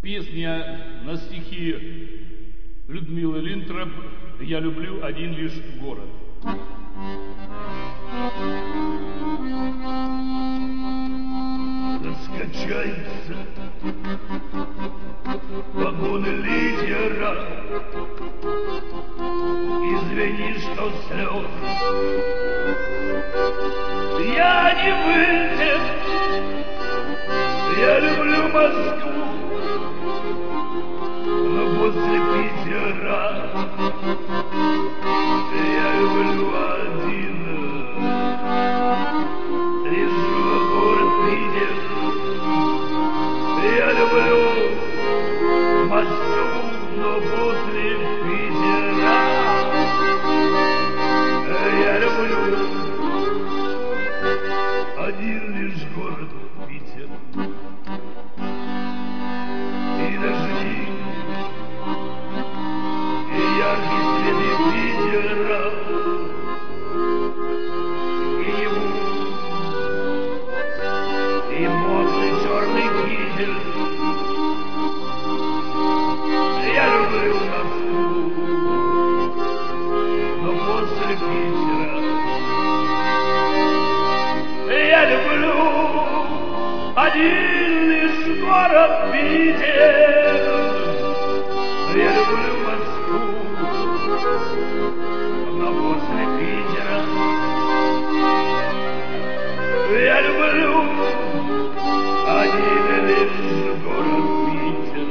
Песня на стихи Людмилы Линтроп «Я люблю один лишь город». Раскачаются вагоны лидера, извини, что слез я не вытер. Я люблю Москву, но после Питера я люблю один лишь город Питер. Я люблю Москву, но после Питера я люблю один лишь город Питер. И дожди, и яркие следы Питера, и его, и модный черный китель. Я люблю Москву, но после Питера я люблю один лишь город Питер. Я люблю Москву, но после Питера я люблю один лишь город Питер.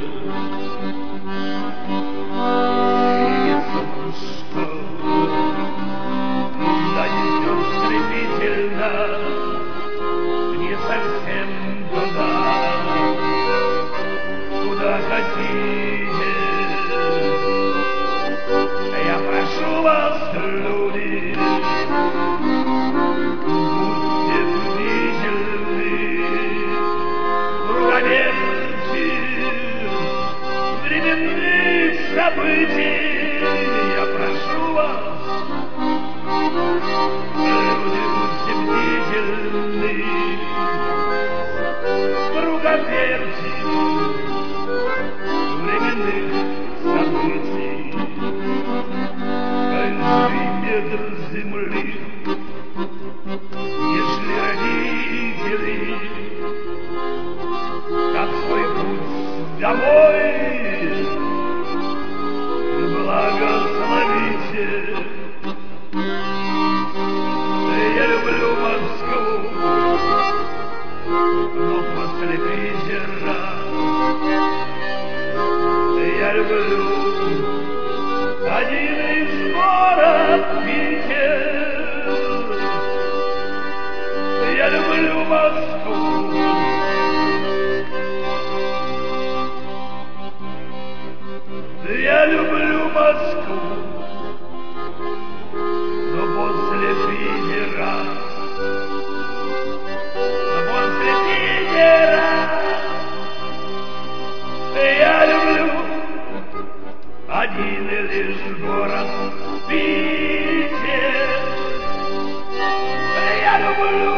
И что занесет стремительно не совсем туда, куда хотите. Я прошу вас, люди, будьте бдительны, круговерти временных событий. Я прошу вас, люди, будьте бдительны, круговерти временных событий. Каждый метр земли, если родители, как свой путь домой, благословите. Я люблю Москву, но после Питера я люблю один лишь город Питер. Я люблю Москву, я люблю Москву, но после Питера, я люблю один лишь город Питер. Я люблю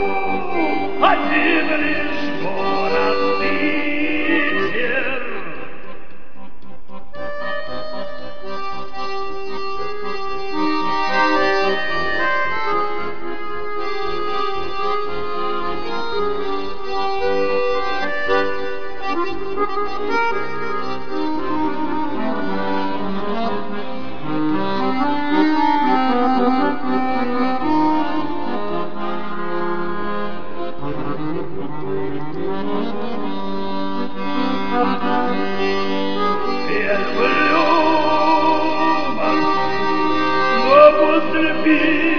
один лишь город Питер. Я люблю Москву, но после Питера